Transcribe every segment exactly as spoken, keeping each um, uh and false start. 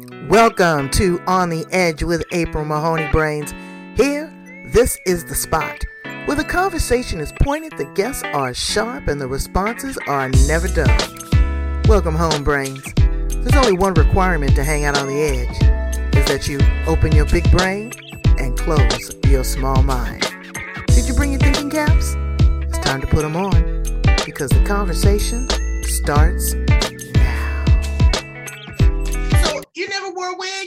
Welcome to On the Edge with April Mahoney Brains. Here, this is the spot where the conversation is pointed, the guests are sharp, and the responses are never dull. Welcome home, Brains. There's only one requirement to hang out on the edge, is that you open your big brain and close your small mind. Did you bring your thinking caps? It's time to put them on, because the conversation starts now. So, you never wore a wig?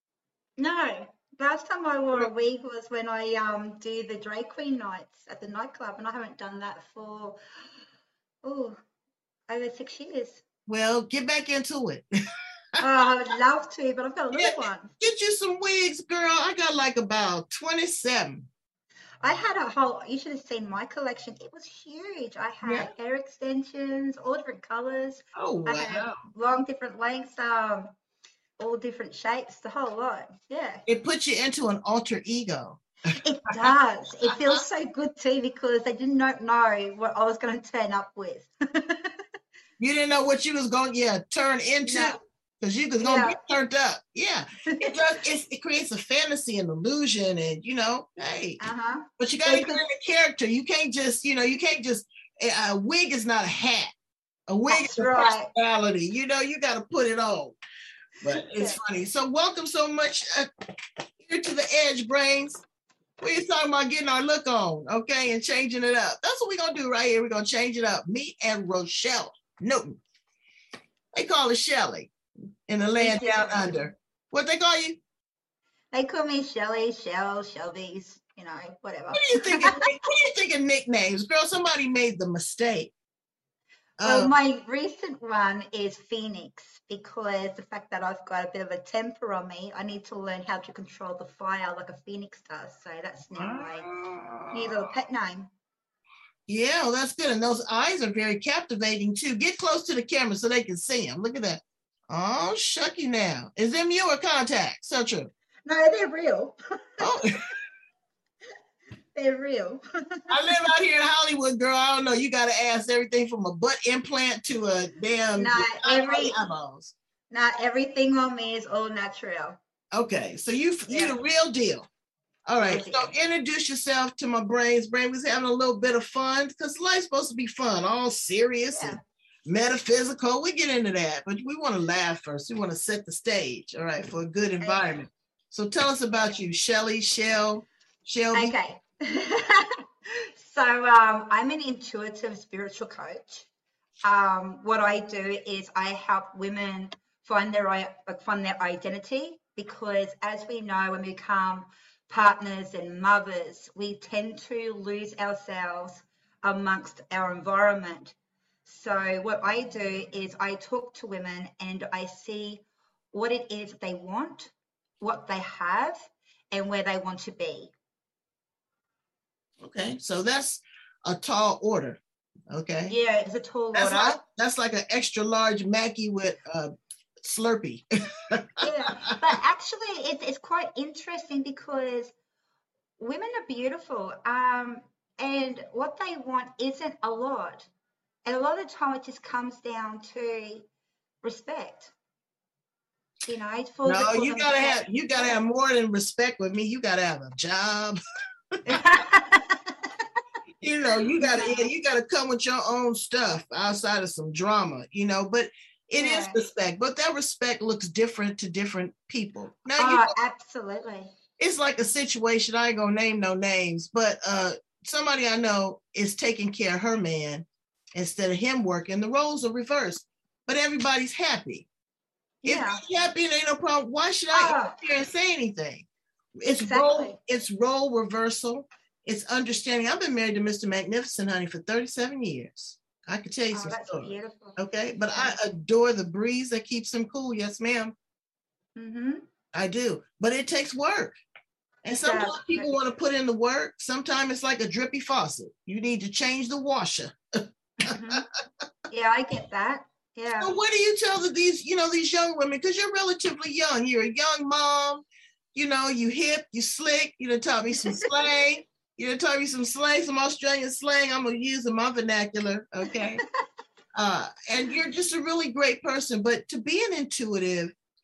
No. Last time I wore a wig was when I um do the drag queen nights at the nightclub, and I haven't done that for, oh, over six years. Well, get back into it. Oh, I would love to, but I've got a little Get, one. get you some wigs, girl. I got like about twenty-seven. I had a whole, you should have seen my collection. It was huge. I had Yeah. hair extensions, all different colors. Oh, I had wow. long different lengths, um, all different shapes, the whole lot. Yeah. It puts you into an alter ego. It does. It feels so good too, because they did not know what I was going to turn up with. You didn't know what you was going to yeah, turn into? No. Because you was going to Yeah. be turned up. Yeah. It does. It's, it creates a fantasy and illusion, and, you know, hey. Uh-huh. But you got to They get in could- the character. You can't just, you know, you can't just, a a wig is not a hat. A wig That's is a right. personality. You know, you got to put it on. But it's Yeah. funny. So welcome so much uh, here to the Edge, Brains. We're talking about getting our look on, okay, and changing it up. That's what we're going to do right here. We're going to change it up. Me and Rochelle Newton. They call her Shelly in the land They do. down under. What they call you? They call me Shelly, Shell, Shelby's, you know, whatever. What do you think? Of, what do you think of nicknames, girl? Somebody made the mistake. Well, Uh, my recent one is Phoenix, because the fact that I've got a bit of a temper on me, I need to learn how to control the fire like a phoenix does. So that's now my new little pet name. yeah, well, that's good. And those eyes are very captivating too. Get close to the camera so they can see them. Look at that. Oh, shucky now. Is them you or contact? So true. No, they're real. Oh, They're real. I live out here in Hollywood, girl. I don't know. You got to ask everything from a butt implant to a damn No, every- eyeballs. Now, everything on me is all natural. Okay, so you you Yeah. the real deal. All right, Real so deal. introduce yourself to my brains. Brain was having a little bit of fun because life's supposed to be fun, all serious Yeah. and metaphysical. We get into that, but we want to laugh first. We want to set the stage, all right, for a good environment. So tell us about you, Shelly, Shell, Shelby. Okay. So um, I'm an intuitive spiritual coach. Um, what I do is I help women find their i- like, find their identity, because as we know, when we become partners and mothers, we tend to lose ourselves amongst our environment. So what I do is I talk to women and I see what it is they want, what they have, and where they want to be. Okay, so that's a tall order. Okay, Yeah, it's a tall that's order. like that's like an extra large Mackie with uh, Slurpee. Yeah, but actually, it's it's quite interesting, because women are beautiful, um, and what they want isn't a lot, and a lot of the time it just comes down to respect. You know, it's for No, for you them gotta to have you gotta have more than respect with me. You gotta have a job. You know, you gotta yeah, you gotta come with your own stuff outside of some drama. You know, but it is Yeah. respect. But that respect looks different to different people. Now, you Oh, know, absolutely. it's like a situation. I ain't gonna name no names, but uh, somebody I know is taking care of her man instead of him working. The roles are reversed, but everybody's happy. Yeah. If you're happy and ain't no problem, why should I Ah. interfere and say anything? It's role, Exactly. it's role reversal. It's understanding. I've been married to Mister Magnificent, honey, for thirty-seven years. I could tell you Oh, some that's stories. beautiful. Okay, but I adore the breeze that keeps him cool. Yes, ma'am, Mm-hmm. I do. But it takes work. And It sometimes does. people want to put in the work. Sometimes it's like a drippy faucet. You need to change the washer. Hmm. Yeah, I get that. Yeah. So what do you tell the, these, you know, these young women? Because you're relatively young. You're a young mom. You know, you hip, you slick. You done taught me some slang. You done taught me some slang, some Australian slang. I'm gonna use in my vernacular. Okay. uh, and you're just a really great person. But to be an intuitive,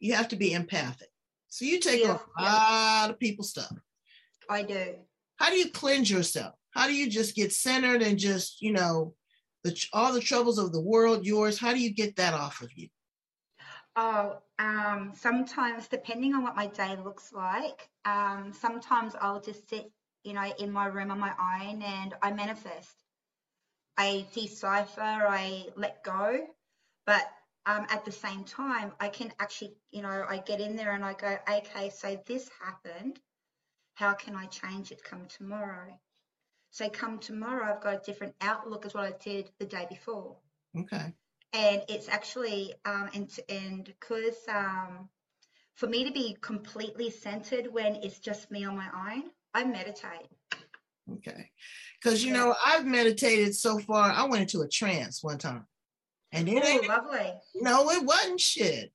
you have to be empathic. So you take Yeah, on a yeah. lot of people's stuff. I do. How do you cleanse yourself? How do you just get centered and just, you know, the all the troubles of the world, yours, how do you get that off of you? Oh, um, sometimes depending on what my day looks like, um, sometimes I'll just sit, you know, in my room on my own and I manifest. I decipher, I let go, but um, at the same time, I can actually, you know, I get in there and I go, okay, so this happened. How can I change it come tomorrow? So come tomorrow, I've got a different outlook as what I did the day before. Okay. And it's actually, um, and and because um, for me to be completely centered when it's just me on my own, I meditate. Okay. Because, you Yeah. know, I've meditated so far. I went into a trance one time. And it Oh, ain't, lovely. no, it wasn't shit.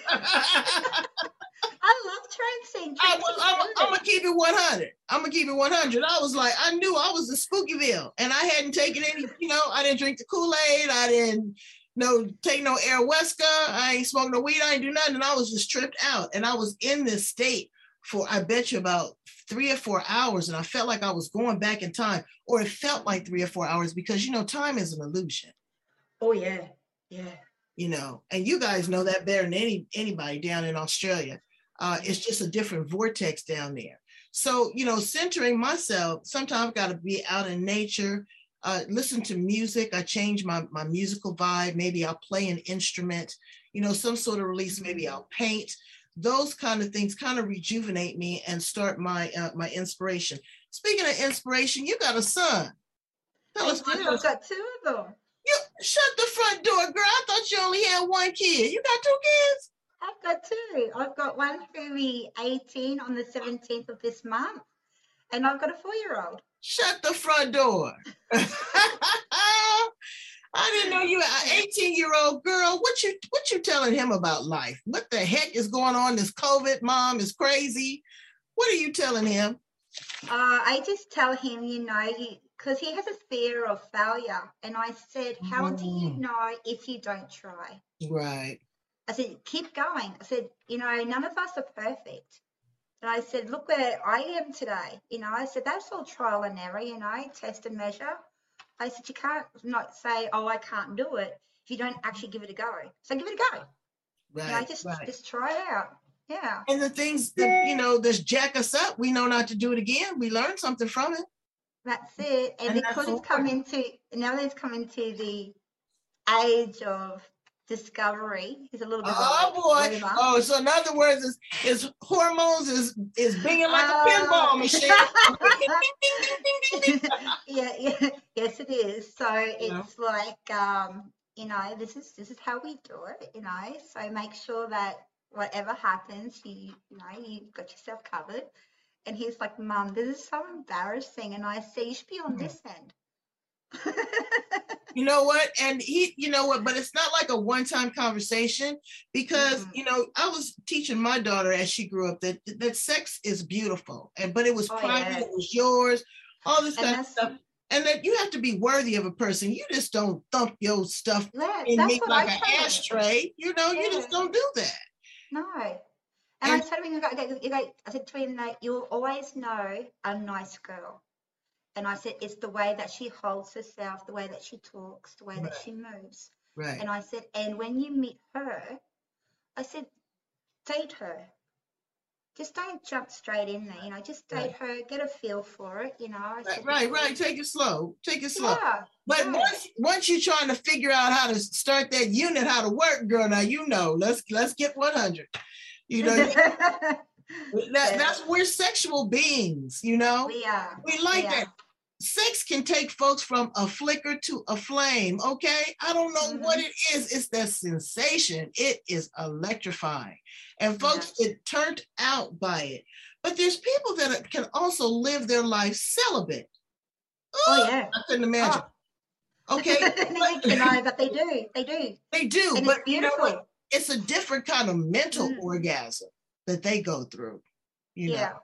I love trancing. I Trancing's was, I'm, good. I'm gonna keep it one hundred. I'm gonna keep it one hundred. I was like, I knew I was in Spookyville, and I hadn't taken any. You know, I didn't drink the Kool-Aid. I didn't no take no Ayahuasca. I ain't smoked no weed. I ain't do nothing. And I was just tripped out, and I was in this state for I bet you about three or four hours, and I felt like I was going back in time, or it felt like three or four hours because you know time is an illusion. Oh yeah, yeah. You know, and you guys know that better than any anybody down in Australia. Uh, it's just a different vortex down there. So, you know, centering myself, sometimes I've got to be out in nature, uh, listen to music. I change my, my musical vibe. Maybe I'll play an instrument, you know, some sort of release. Maybe I'll paint. Those kind of things kind of rejuvenate me and start my uh, my inspiration. Speaking of inspiration, you got a son. Tell I us do. about I've got two of them. you. Shut the front door, girl. I thought you only had one kid. You got two kids? I've got two. I've got one who be eighteen on the seventeenth of this month, and I've got a four-year-old. Shut the front door. I didn't know you were an eighteen-year-old girl. What you what you telling him about life? What the heck is going on? This COVID mom is crazy. What are you telling him? Uh, I just tell him, you know, because he has a fear of failure. And I said, how do you Mm. know if you don't try? Right. I said, keep going. I said, you know, none of us are perfect. And I said, look where I am today. You know, I said, that's all trial and error, you know, test and measure. I said, you can't not say, oh, I can't do it if you don't actually give it a go. So give it a go. Right. You know, just, right. just try it out. Yeah. And the things that, you know, that jack us up, we know not to do it again. We learn something from it. That's it. And, And because that's it's come into, now that it's come into the age of discovery, he's a little bit Oh of a boy. bloomer. Oh, so in other words, is his hormones is is binging like Uh, a pinball machine. yeah, yeah, yes, it is. So Yeah. it's like, um, you know, this is this is how we do it. You know, so make sure that whatever happens, you you know, you've got yourself covered. And he's like, Mum, this is so embarrassing. And I say, you should be on Mhm. this end. You know what? And he, you know what? But it's not like a one-time conversation because, Mhm. you know, I was teaching my daughter as she grew up that that sex is beautiful, and but it was Oh, private, yeah. it was yours, all this And kind of that's stuff, and that you have to be worthy of a person. You just don't thump your stuff yeah, in that's me what like I an tell him. ashtray. You know, you Yeah. just don't do that. No. And I And said to him, you go, you go, I said to him that you'll always know a nice girl. And I said, it's the way that she holds herself, the way that she talks, the way that right, she moves. right. And I said, and when you meet her, I said, date her. Just don't jump straight in there, you know, just date Right. her, get a feel for it, you know. I Right, said, right, right. because, Take it slow. Take it slow. yeah, But yeah. once once you're trying to figure out how to start that unit, how to work, girl, now you know. Let's let's get one hundred. You know, that, Yeah, that's we're sexual beings, you know. we are, We we like are. that. Sex can take folks from a flicker to a flame, okay? I don't know what Mhm. it is. It's that sensation. It is electrifying. And Yeah. folks get turned out by it. But there's people that can also live their life celibate. Oh, Ooh, yeah. I couldn't imagine. Oh. Okay, Neither can I, but they do, they do. they do, And but it's you know what? beautiful. It's a different kind of mental Mm. orgasm that they go through, you know. Yeah.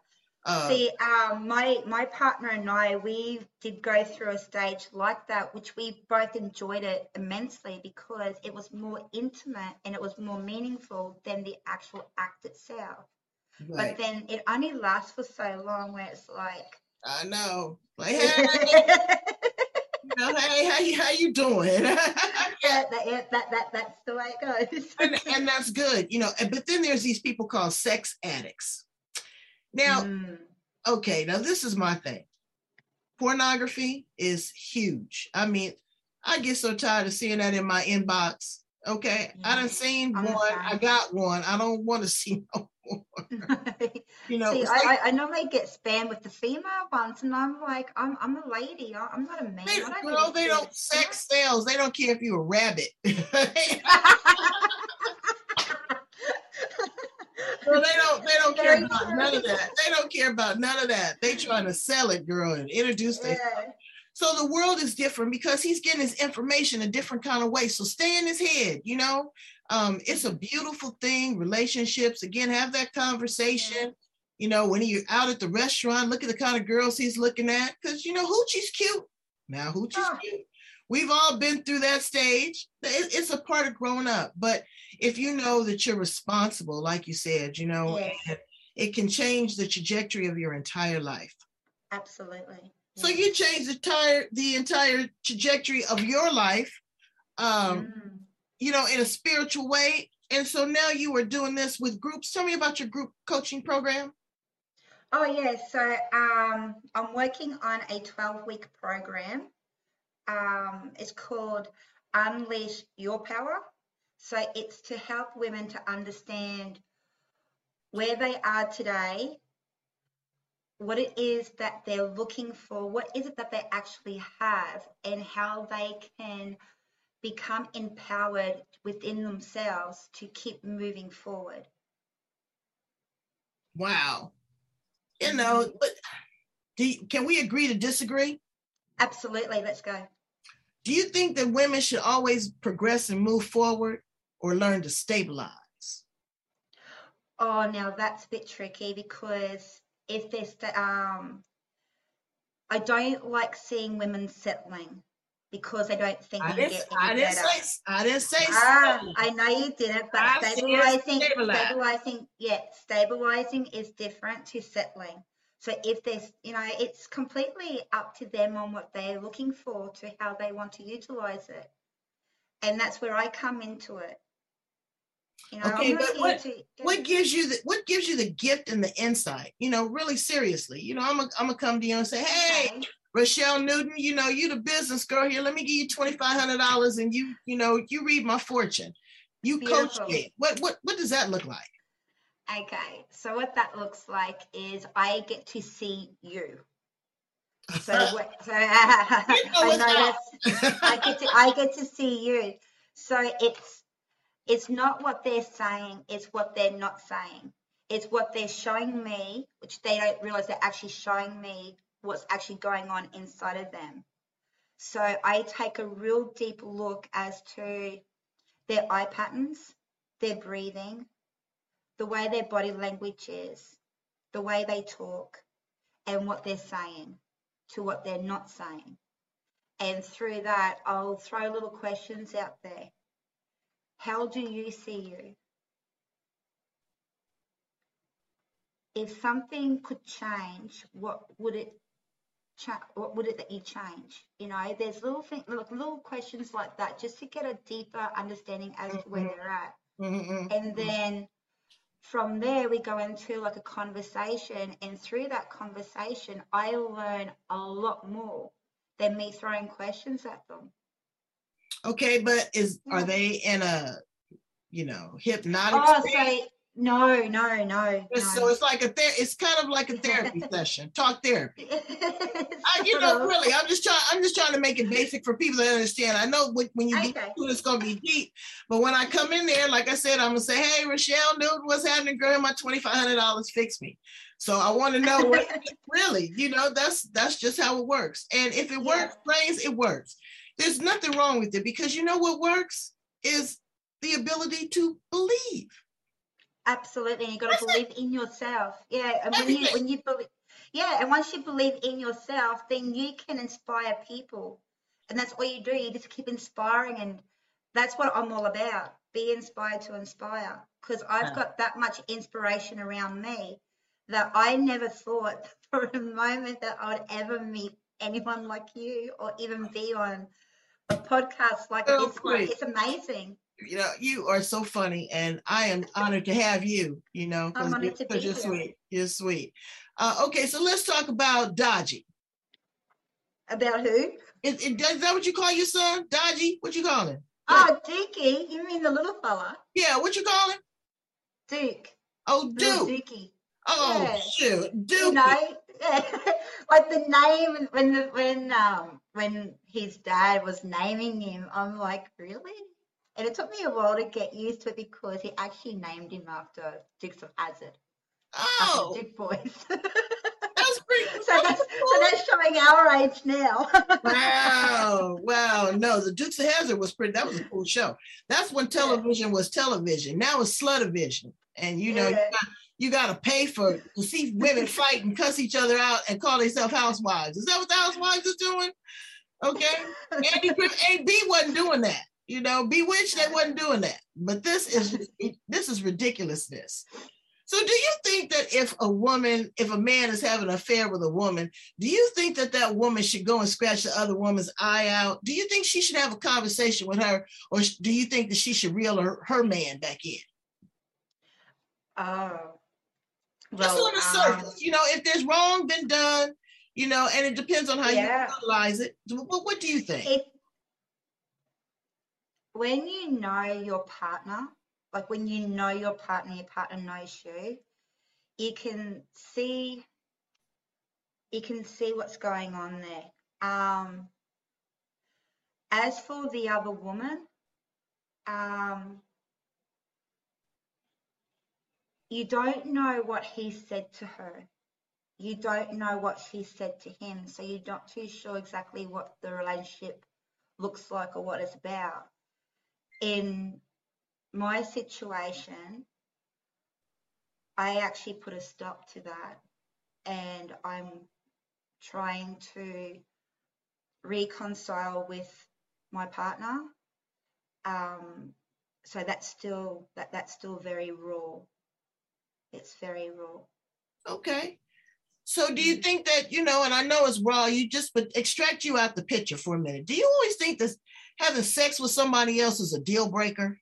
Uh, See, um, my my partner and I, we did go through a stage like that, which we both enjoyed it immensely because it was more intimate and it was more meaningful than the actual act itself. right. But then it only lasts for so long where it's like, I know. Like, hey, you know, hey, how you how you doing? that, that, that, that, that's the way it goes. and, and that's good, you know. and- But then there's these people called sex addicts. Now, Mm. okay, now this is my thing. Pornography is huge. I mean, I get so tired of seeing that in my inbox. Okay, I Yeah, done seen I'm the one. same. I got one. I don't want to see no more. You know, See, it's I, like, I, I normally get spammed with the female ones, and I'm like, I'm I'm a lady. I- I'm not a man. they, I don't girl, need they to don't see sex sales. They don't care if you're a rabbit. Well, they don't they don't care Very about true. none of that. They don't care about none of that. They trying to sell it, girl, and introduce their. Yeah. So the world is different because he's getting his information a different kind of way. So stay in his head, you know. Um, it's a beautiful thing. Relationships, again, have that conversation. Yeah. You know, when you're out at the restaurant, look at the kind of girls he's looking at. Because you know, Hoochie's cute. Now Hoochie's Oh. cute. We've all been through that stage. It- It's a part of growing up. But if you know that you're responsible, like you said, you know, Yes. and it can change the trajectory of your entire life. Absolutely. So Yeah. you change the entire the entire trajectory of your life, um, Mm. you know, in a spiritual way. And so now you are doing this with groups. Tell me about your group coaching program. Oh yeah. So um, I'm working on a twelve week program. Um, it's called Unleash Your Power. So it's to help women to understand where they are today, what it is that they're looking for, what is it that they actually have, and how they can become empowered within themselves to keep moving forward. Wow. You know, but do you, can we agree to disagree? Absolutely. Let's go. Do you think that women should always progress and move forward or learn to stabilize? Oh, now that's a bit tricky because if there's the, um, I don't like seeing women settling because I don't think I they can didn't, get I any didn't better. say, I didn't say Ah, so. I know you didn't, but I said stabilizing, stabilize. stabilizing, yeah, stabilizing is different to settling. So if there's, you know, it's completely up to them on what they're looking for to how they want to utilize it. And that's where I come into it. You know, Okay, I'm not but here what to. what gives you the what gives you the gift and the insight? You know, really seriously. You know, I'm gonna I'm gonna come to you and say, hey, Okay. Rochelle Newton, you know, you the business girl here. Let me give you twenty-five hundred dollars and you, you know, you read my fortune. You coach Beautiful. me. What what what does that look like? Okay, so what that looks like is I get to see you. So what? So You know I know what's that's I get to I get to see you. So it's it's not what they're saying, it's what they're not saying. It's what they're showing me, which they don't realize they're actually showing me what's actually going on inside of them. So I take a real deep look as to their eye patterns, their breathing, the way their body language is, the way they talk, and what they're saying to what they're not saying. And through that, I'll throw little questions out there. How do you see you? If something could change, what would it cha- what would it that you change? You know, there's little things, like little questions like that, just to get a deeper understanding as to where they're at. Mhm. And then from there, we go into like a conversation, and through that conversation, I learn a lot more than me throwing questions at them. Okay, but is are Yeah. they in a you know hypnotic Oh, state? so no, no, no, So no. it's like a ther- it's kind of like a therapy session, talk therapy. I, you Sort know, of. really, I'm just trying. I'm just trying to make it basic for people to understand. I know when, when you get Okay. to it, it's gonna be deep, but when I come in there, like I said, I'm gonna say, "Hey, Rochelle Newton, what's happening, girl? My twenty-five hundred dollars fix me." So I want to know what really, you know, that's that's just how it works. And if it Yeah. works, brains, it works. There's nothing wrong with it because you know what works is the ability to believe. Absolutely. And you got That's to believe in yourself. Yeah. And when you everything. when you believe, yeah, and once you believe in yourself, then you can inspire people. And that's all you do. You just keep inspiring, and that's what I'm all about. Be inspired to inspire. Because I've Wow. got that much inspiration around me that I never thought for a moment that I would ever meet anyone like you or even be on a podcast like Girl, this one. please. It's amazing. You know, you are so funny, and I am honored to have you, you know, I'm because you're, honored to 'cause be you're here. sweet. You're sweet. Uh, okay, so let's talk about Dodgy. About who? Is, is that what you call your son? Dodgy? What you call him? Oh, Dookie. You mean the little fella? Yeah, what you call him? Duke. Oh, Little Duke. Dookie. Oh, Yeah. shoot. Duke. You know, yeah. Like the name when the when um when his dad was naming him, I'm like, really? And it took me a while to get used to it because he actually named him after Dukes of Hazzard, after the Oh, Duke boys. that's pretty So that's so cool. that's showing our age now. Wow, wow. No, the Dukes of Hazzard was pretty, that was a cool show. That's when television was television. Now it's slutivision. And you know, Yeah. you got to pay for to see women fight and cuss each other out and call themselves housewives. Is that what the housewives is doing? Okay. Andy A B wasn't doing that. You know, Bewitched, they wasn't doing that. But this is this is ridiculousness. So do you think that if a woman, if a man is having an affair with a woman, do you think that that woman should go and scratch the other woman's eye out? Do you think she should have a conversation with her, or do you think that she should reel her, her man back in? Oh. Just Well, on the um, surface, you know, if there's wrong been done, you know, and it depends on how yeah. you utilize it. What, what do you think? If when you know your partner, like when you know your partner, your partner knows you, you can see you can see what's going on there. Um, as for the other woman, um, you don't know what he said to her. You don't know what she said to him, so you're not too sure exactly what the relationship looks like or what it's about. In my situation, I actually put a stop to that, and I'm trying to reconcile with my partner. Um, so that's still that that's still very raw. It's very raw. Okay. So do you think that, you know, and I know it's raw, you just, but extract you out the picture for a minute. Do you always think that having sex with somebody else is a deal breaker?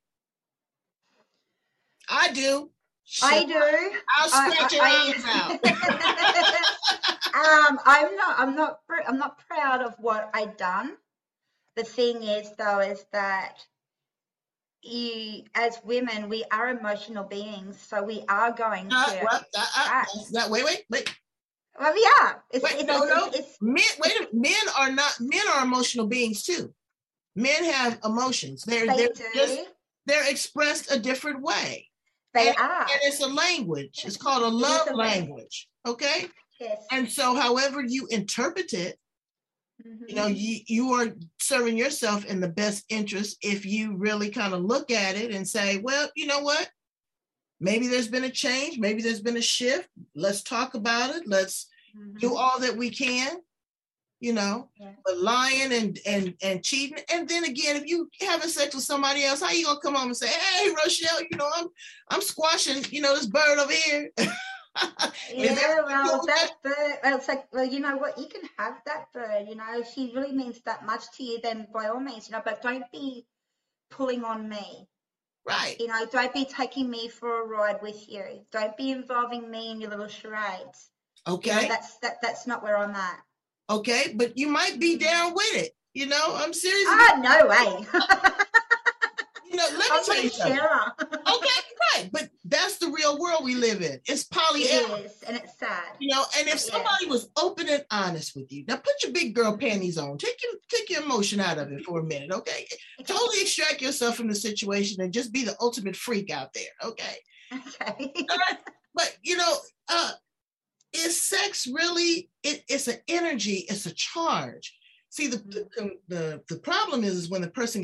I do. I do. I'll scratch I, your I, eyes out. um, I'm not. I'm not. I'm not proud of what I done. The thing is, though, is that you, as women, we are emotional beings, so we are going Uh, to. well, uh, uh, act. that, wait, wait, wait. Well, we are. It's, Wait, it's, no, it's, no. It's, it's, Men, wait, a minute. Men are not. Men are emotional beings too. Men have emotions. They're they they're do. just they're expressed a different way. They and, are. and it's a language. It's called a love a language. Okay. Yes. And so, however you interpret it, Mm-hmm. you know, you you are serving yourself in the best interest if you really kind of look at it and say, well, you know what? Maybe there's been a change. Maybe there's been a shift. Let's talk about it. Let's Mm-hmm. do all that we can, you know, Yeah. but lying and, and, and cheating. And then again, if you having sex with somebody else, how you going to come home and say, hey, Rochelle, you know, I'm, I'm squashing, you know, this bird over here. Yeah, that well, that bird, well, it's like, well, you know what, you can have that bird, you know, if she really means that much to you, then by all means, you know, but don't be pulling on me. Right. You know, don't be taking me for a ride with you. Don't be involving me in your little charades. Okay. You know, that's that that's not where I'm at. Okay, but you might be down with it. You know, I'm serious. Ah, no way. You know, let me I'm tell you a something. sharer. Okay, right. But that's the real world we live in. It's polyamory. It is, and it's sad. You know, and if Yeah. somebody was open and honest with you, now put your big girl panties on. Take your take your emotion out of it for a minute, okay? Totally extract yourself from the situation and just be the ultimate freak out there, okay? Okay. All right? But you know, uh, is sex really? It, it's an energy. It's a charge. See, the, the the the problem is, is when the person gets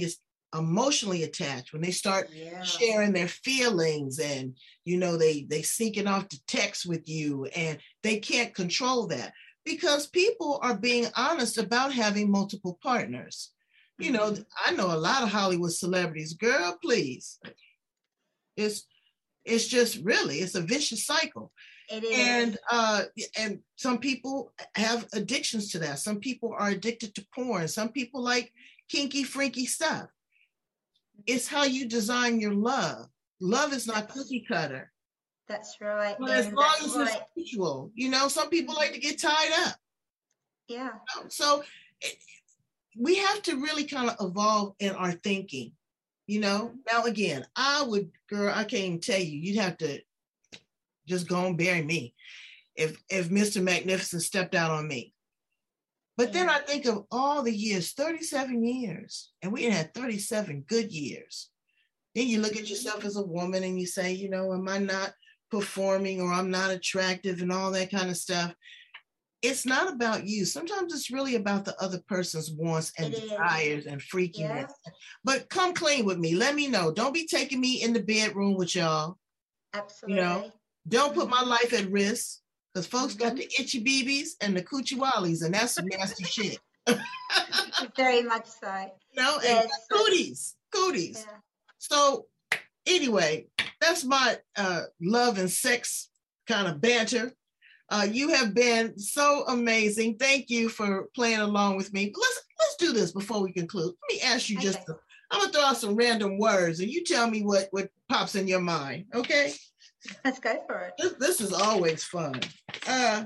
emotionally attached, when they start Yeah. sharing their feelings, and you know they they syncing off to text with you, and they can't control that because people are being honest about having multiple partners. You know, Mhm. I know a lot of Hollywood celebrities. Girl, please, it's it's just really it's a vicious cycle. It is. And uh, and some people have addictions to that. Some people are addicted to porn. Some people like kinky, freaky stuff. It's how you design your love. Love is not That's- cookie cutter. That's right. But as And long that's as why, it's mutual, you know, some people like to get tied up. yeah. So it, we have to really kind of evolve in our thinking, you know. Now, again, I would, girl, I can't even tell you, you'd have to just go and bury me if if Mister Magnificent stepped out on me. But then Yeah. I think of all the years, thirty-seven years, and we had thirty-seven good years. Then you look at yourself as a woman and you say, you know, am I not performing, or I'm not attractive, and all that kind of stuff. It's not about you. Sometimes it's really about the other person's wants and It is. desires and freakiness. Yeah. But come clean with me. Let me know. Don't be taking me in the bedroom with y'all. Absolutely. You know, don't put my Mhm. life at risk, because folks got Mhm. the itchy B Bs and the coochie wallies, and that's some nasty shit. Very much so. You know, and Yes. cooties, cooties. Yeah. So anyway, that's my uh, love and sex kind of banter. Uh, you have been so amazing. Thank you for playing along with me. But let's let's do this before we conclude. Let me ask you just. Okay. A, I'm gonna throw out some random words, and you tell me what what pops in your mind. Okay. Let's go for it. This, this is always fun. Uh,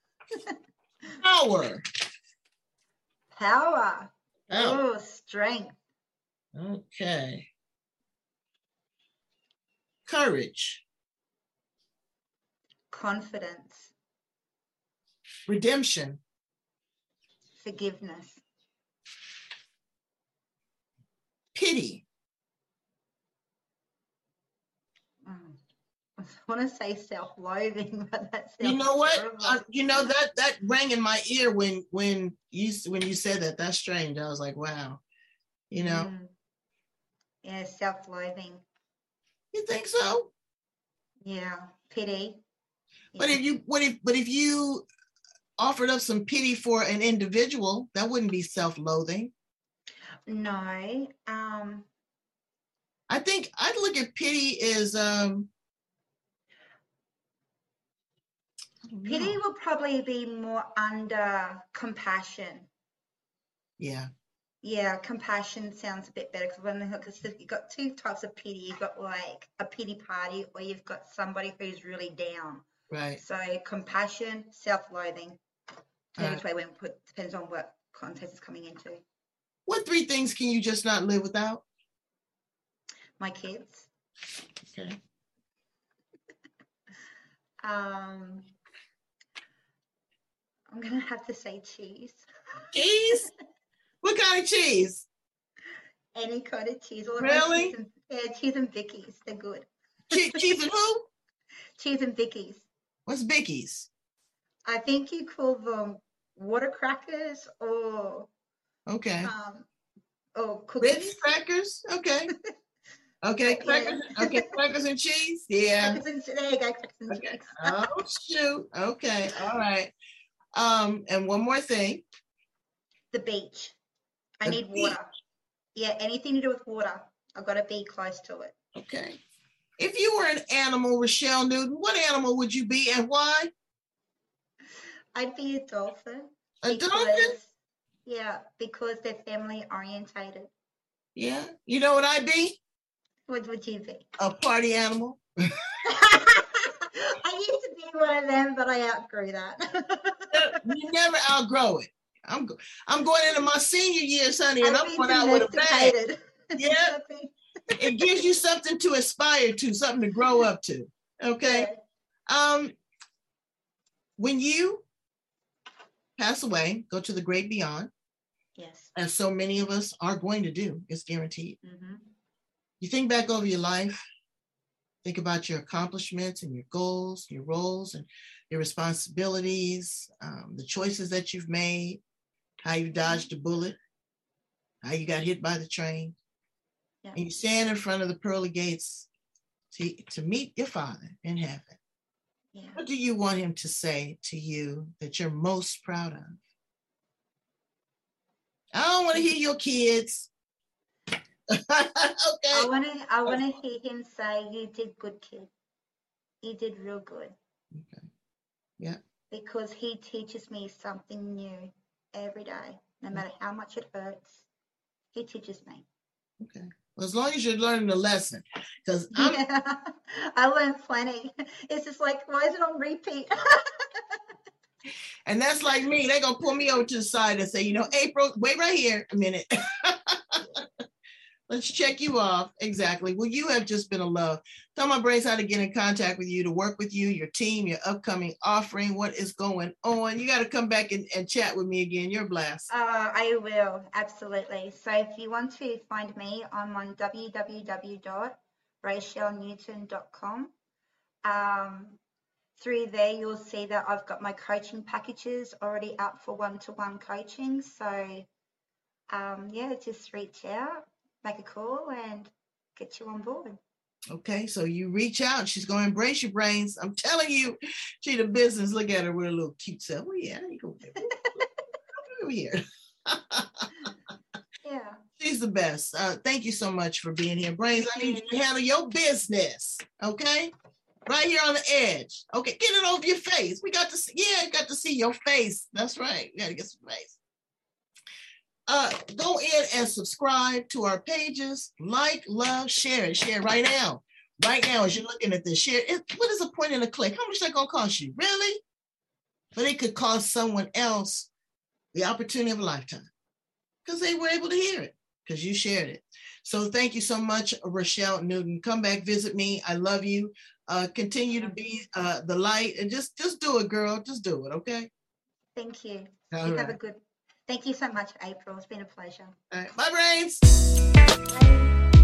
power. Power. Oh, Oh, strength. okay. Courage. Confidence. Redemption. Forgiveness. Pity. Mm. I want to say self-loathing, but that sounds You know what? terrible. Uh, you know that that rang in my ear when when you when you said that. That's strange. I was like, wow. You know, Mm. Yeah, self-loathing. you think so? Yeah, pity. But Yeah. if you what if but if you offered up some pity for an individual, that wouldn't be self-loathing. No. Um. I think I'd look at pity as um I don't Pity know. will probably be more under compassion. Yeah. Yeah, compassion sounds a bit better because when because you've got two types of pity. You've got like a pity party, or you've got somebody who's really down. Right. So compassion, self-loathing. Depends Right. which way we put. Depends on what context it's coming into. What three things can you just not live without? My kids. Okay. Um, I'm gonna have to say cheese. Cheese? What kind of cheese? Any kind of cheese. All of Really? my cheese and, yeah, cheese and Vickies. They're good. Che- cheese and who? Cheese and Vickies. What's Vicky's? I think you call them water crackers or Okay. um or Ritz cookies. crackers? Okay. Okay, Yeah. crackers. Okay, crackers and cheese. Yeah. Crackers and, there you go, crackers and Okay. cheese. Oh shoot. Okay. All right. Um, and one more thing. The beach. I The need beach. water. Yeah, anything to do with water. I've got to be close to it. Okay. If you were an animal, Rochelle Newton, what animal would you be and why? I'd be a dolphin. A because, dolphin? Yeah, because they're family orientated. Yeah. You know what I'd be? What would you be? A party animal. I used to be one of them, but I outgrew that. You never outgrow it. I'm go- I'm going into my senior years, honey, and I've I'm been going out with a bang. domesticated. Yeah. It gives you something to aspire to, something to grow up to. Okay. Um, when you pass away, go to the great beyond, Yes. as so many of us are going to do, it's guaranteed. Mm-hmm. You think back over your life, think about your accomplishments and your goals, your roles and your responsibilities, um, the choices that you've made, how you dodged a bullet, how you got hit by the train. Yeah. And you stand in front of the pearly gates to, to meet your Father in heaven. Yeah. What do you want him to say to you that you're most proud of? I don't want to hear your kids. Okay. I want to I want to hear him say, "You did good, kid. You did real good." Okay. Yeah. Because he teaches me something new every day, no matter how much it hurts. He teaches me. Okay. Well, as long as you're learning the lesson, because I'm. Yeah, I learned plenty. It's just like, why is it on repeat? And that's like me. They're gonna pull me over to the side and say, you know, April, wait right here a minute. Let's check you off. Exactly. Well, you have just been a love. Tell my brains how to get in contact with you, to work with you, your team, your upcoming offering, what is going on. You got to come back and, and chat with me again. You're a blast. Uh, I will, absolutely. So if you want to find me, I'm on w w w dot rachel newton dot com. Um, through there, you'll see that I've got my coaching packages already up for one-to-one coaching. So um, yeah, just reach out, make a call, and get you on board. Okay, so you reach out. She's going to embrace your brains. I'm telling you, she the business. Look at her with a little cute self. Oh, yeah, you go over here. Yeah. She's the best. Uh, thank you so much for being here. Brains, I need you to handle your business, okay? Right here on the edge. Okay, get it over your face. We got to see, yeah, got to see your face. That's right. You got to get some face. Uh, go in and subscribe to our pages. Like, love, share it. Share right now. Right now, as you're looking at this, share it. What is the point in a click? How much is that going to cost you? Really? But it could cost someone else the opportunity of a lifetime because they were able to hear it because you shared it. So thank you so much, Rochelle Newton. Come back, visit me. I love you. Uh, continue to be uh, the light and just, just do it, girl. Just do it, okay? Thank you. All you right. have a good. Thank you so much, April. It's been a pleasure. All right. Bye, Brains. Bye.